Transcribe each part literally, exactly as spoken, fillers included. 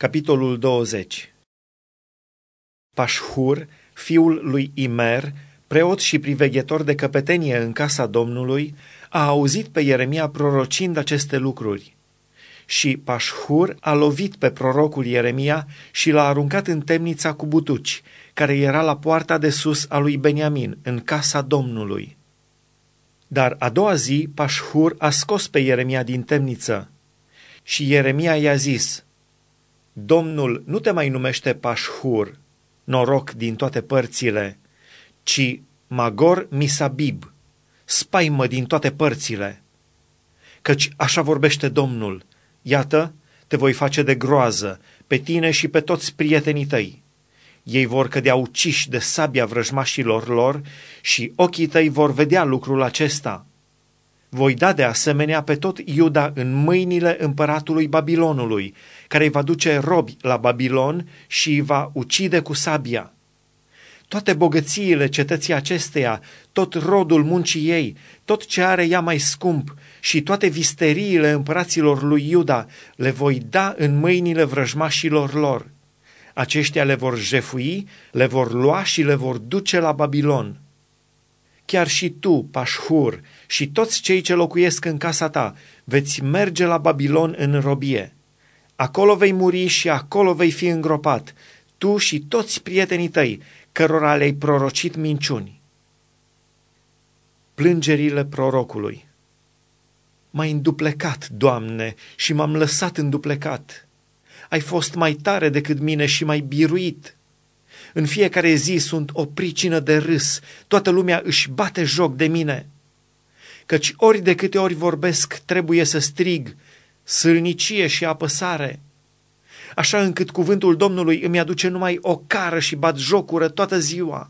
Capitolul douăzeci. Pașhur, fiul lui Imer, preot și priveghetor de căpetenie în casa Domnului, a auzit pe Ieremia prorocind aceste lucruri. Și Pașhur a lovit pe prorocul Ieremia și l-a aruncat în temnița cu butuci, care era la poarta de sus a lui Beniamin, în casa Domnului. Dar a doua zi, Pașhur a scos pe Ieremia din temniță și Ieremia i-a zis: Domnul nu te mai numește Pașhur, noroc din toate părțile, ci Magor Misabib, spaimă din toate părțile. Căci așa vorbește Domnul: iată, te voi face de groază pe tine și pe toți prietenii tăi. Ei vor cădea uciși de sabia vrăjmașilor lor și ochii tăi vor vedea lucrul acesta. Voi da de asemenea pe tot Iuda în mâinile împăratului Babilonului, care îi va duce robi la Babilon și îi va ucide cu sabia. Toate bogățiile cetății acesteia, tot rodul muncii ei, tot ce are ea mai scump și toate visteriile împăraților lui Iuda le voi da în mâinile vrăjmașilor lor. Aceștia le vor jefui, le vor lua și le vor duce la Babilon. Chiar și tu, Pașhur, și toți cei ce locuiesc în casa ta, veți merge la Babilon în robie. Acolo vei muri și acolo vei fi îngropat, tu și toți prietenii tăi, cărora le-ai prorocit minciuni. Plângerile prorocului. M-ai înduplecat, Doamne, și m-am lăsat înduplecat. Ai fost mai tare decât mine și m-ai biruit. În fiecare zi sunt o pricină de râs, toată lumea își bate joc de mine. Căci ori de câte ori vorbesc, trebuie să strig, sâlnicie și apăsare, așa încât cuvântul Domnului îmi aduce numai o cară și bat jocură toată ziua.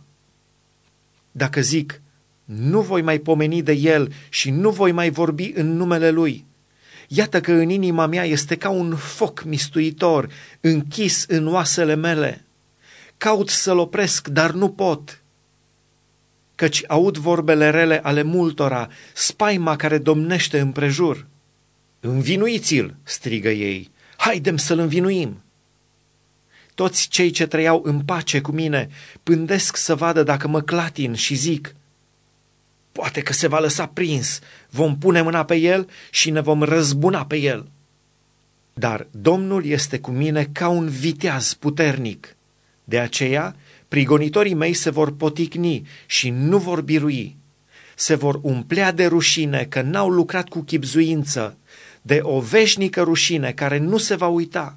Dacă zic, nu voi mai pomeni de el și nu voi mai vorbi în numele lui, iată că în inima mea este ca un foc mistuitor, închis în oasele mele. Caut să-l opresc, dar nu pot. Căci aud vorbele rele ale multora, spaima care domnește împrejur. Învinuiți-l, strigă ei, haidem să-l învinuim. Toți cei ce trăiau în pace cu mine pândesc să vadă dacă mă clatin și zic: poate că se va lăsa prins, vom pune mâna pe el și ne vom răzbuna pe el. Dar Domnul este cu mine ca un viteaz puternic. De aceea, prigonitorii mei se vor poticni și nu vor birui. Se vor umplea de rușine că n-au lucrat cu chibzuință, de o veșnică rușine care nu se va uita.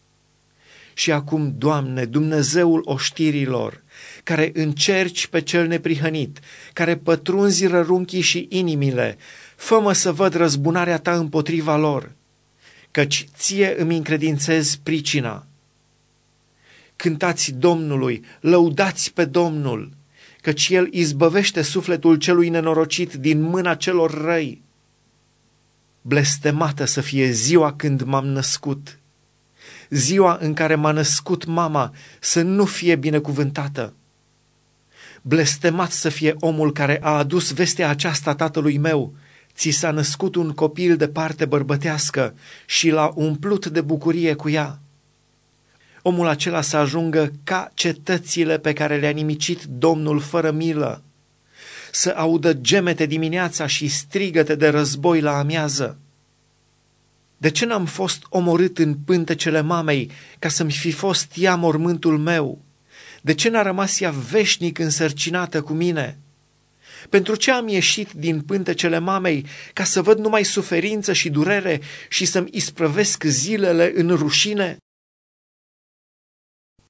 Și acum, Doamne, Dumnezeul oștirilor, care încerci pe cel neprihănit, care pătrunzi rărunchii și inimile, fă-mă să văd răzbunarea ta împotriva lor, căci ție îmi încredințez pricina. Cântați Domnului, lăudați pe Domnul, căci El izbăvește sufletul celui nenorocit din mâna celor răi. Blestemată să fie ziua când m-am născut, ziua în care m-a născut mama să nu fie binecuvântată. Blestemat să fie omul care a adus vestea aceasta tatălui meu: ți s-a născut un copil de parte bărbătească și l-a umplut de bucurie cu ea. Omul acela să ajungă ca cetățile pe care le-a nimicit Domnul fără milă, să audă gemete dimineața și strigăte de război la amiază. De ce n-am fost omorât în pântecele mamei, ca să-mi fi fost ea mormântul meu? De ce n-a rămas ea veșnic însărcinată cu mine? Pentru ce am ieșit din pântecele mamei, ca să văd numai suferință și durere și să-mi isprăvesc zilele în rușine?